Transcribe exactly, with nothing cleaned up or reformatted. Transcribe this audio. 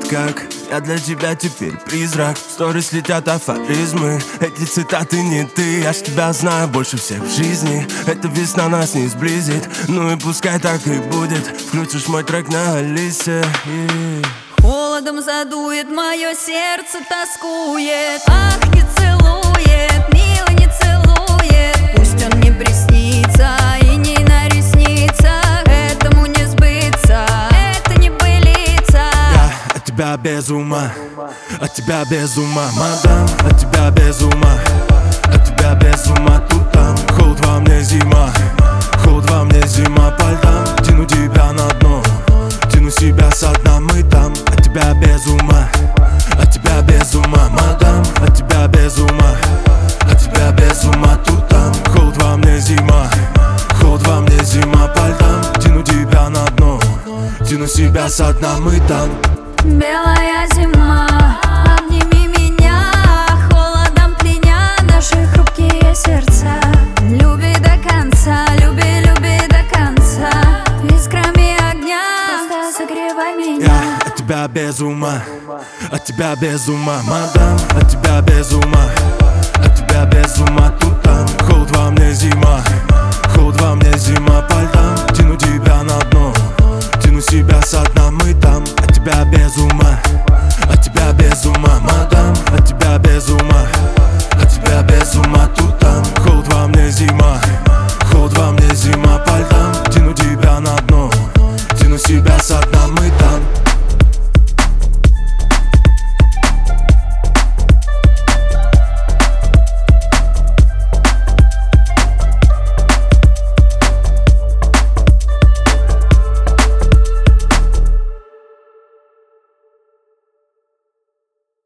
вот как я для тебя теперь призрак. В сторис летят афоризмы, эти цитаты не ты. Я ж тебя знаю больше всех в жизни. Эта весна нас не сблизит, ну и пускай так и будет. Включишь мой трек на Алисе и... Холодом задует, мое сердце тоскует. Ах, не целует, мило не целует. Пусть он не приснится и не на ресницах. Этому не сбыться, это не былица. Я от тебя без ума, от тебя без ума, мадам. От тебя без ума, от тебя без ума. Тут там холод, во мне зима, холод, во мне зима. По льдам тяну тебя на дно, тяну себя со дна. Мы там от тебя без ума, от тебя без ума, мадам. От тебя без ума, от тебя без ума. Тут там холод, во мне зима, холод, во мне зима. По льдам тяну тебя на дно, тяну себя со дна. Мы там. Белая зима, обними меня, холодом пленя наши хрупкие сердца. Люби до конца, люби, люби до конца. Искрами огня просто согревай меня. Я от тебя без ума, от тебя без ума, мадам. От тебя без ума, от тебя без ума. Тут там холод, во мне зима, холод, во мне зима. По льдам тяну тебя на дно, тяну себя со дна. Мы там от тебя без ума, от тебя без ума.